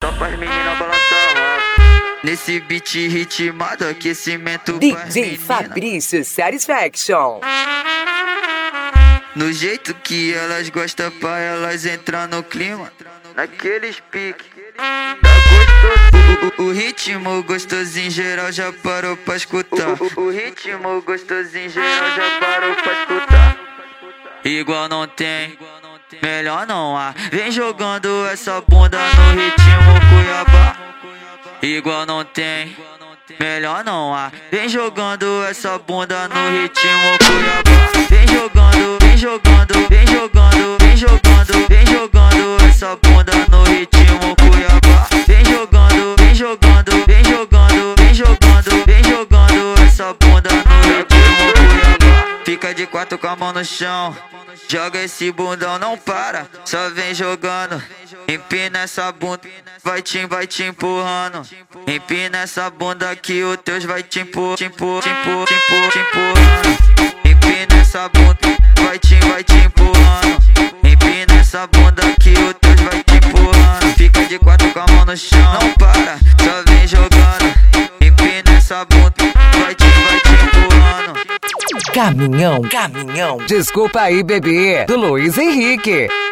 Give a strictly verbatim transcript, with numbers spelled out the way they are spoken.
Só pras meninas balançar rock. Nesse beat ritmado, aquecimento D pras J meninas. Fabrício Satisfaction. No jeito que elas gostam, pra elas entrar no clima. Naqueles piques. Tá gostoso. O, o, o ritmo gostosinho geral já parou pra escutar. O, o, o ritmo gostosinho geral já parou pra escutar. Igual não tem, melhor não há. Vem jogando essa bunda no ritmo Cuiabá. Igual não tem, melhor não há. Vem jogando essa bunda no ritmo Cuiabá. Vem jogando, vem jogando, vem jogando, vem jogando, vem jogando essa bunda no ritmo Cuiabá. Vem jogando, vem jogando, vem jogando, vem jogando, vem jogando essa bunda no ritmo Cuiabá. Fica de quatro com a mão no chão, joga esse bundão, não para, só vem jogando. Empina essa bunda, vai te, vai te empurrando. Empina essa bunda que o teus vai te empurrar, te empurrar, te empurrar, te empurrar, te empurrando. Empina essa bunda, vai te, vai te empurrando. Empina essa bunda que o teus vai te empurrando. Fica de quatro com a mão no chão, não para, só vem jogando. Empina essa bunda, vai te, vai te empurrando. Caminhão, caminhão. Desculpa aí, bebê. Do Luiz Henrique.